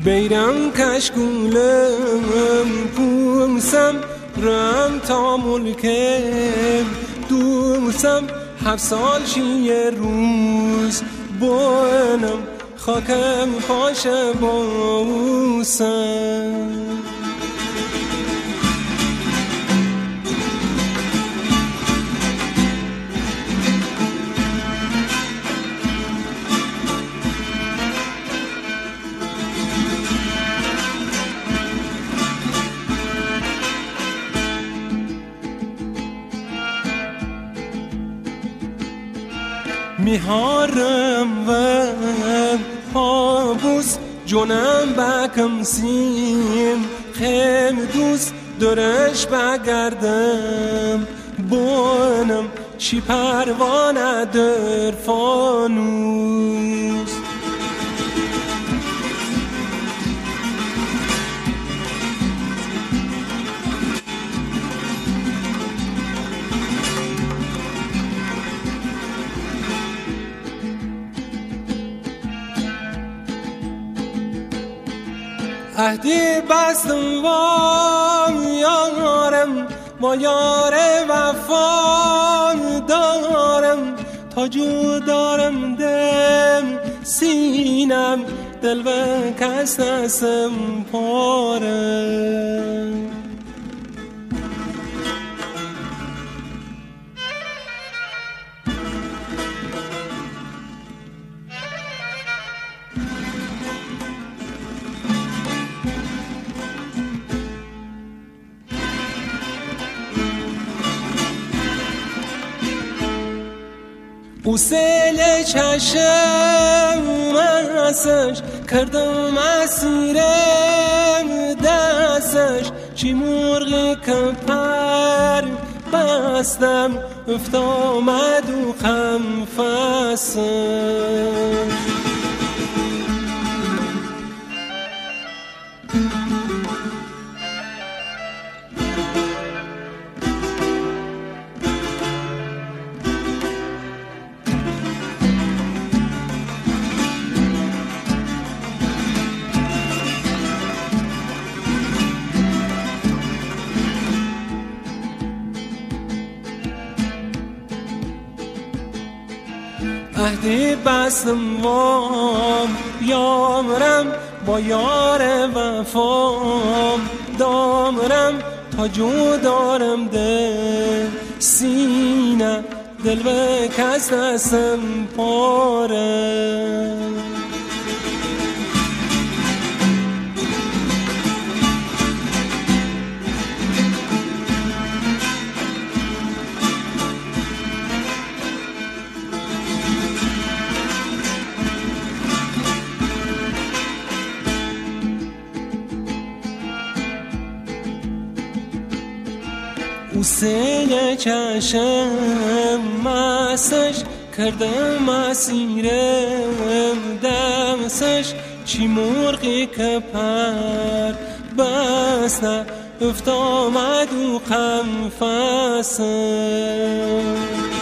بیرم کشگولم پومسم رم تا ملکم دومسم 7 سال یه روز بانم خاکم پاشه بوسم میهارم و پابوس جونم بکم سیم خیلی دوست درش بگردم بانم چی پروانه در فانوس عهدی بستم با یارم با یار وفا دارم تا جو دارم دم سینم دل به کس نسم پارم بوسه چشم مسش کردم اسیرم دستش چی مرغی که پر بستم افتامد و قنفسش عهدی بستم وام یامرم با یار وفام دامرم تا جو دارم دل سینه دل به کس نسم پاره بوسه چشم مسش کردم اسیرم دمسش چی مرغی که پر بسته افتامد و قنفسم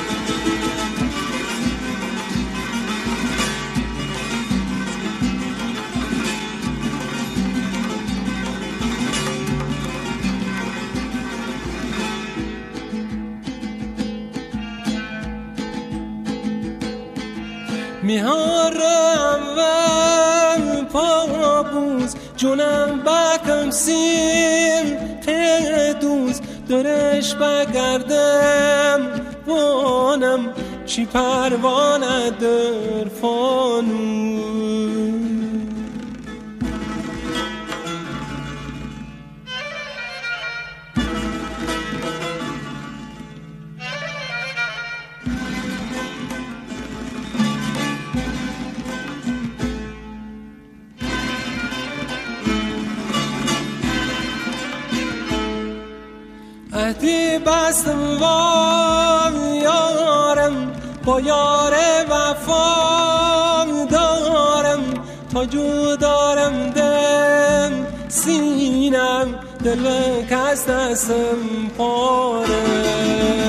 میهارم و پابوس جونم بکم سیم دوست درش بگردم بانم چی پروانه در فانوس عهدی بستم با یارم با یار وفام دارم تا جو دارم دم سینم دل به کس نسم پاره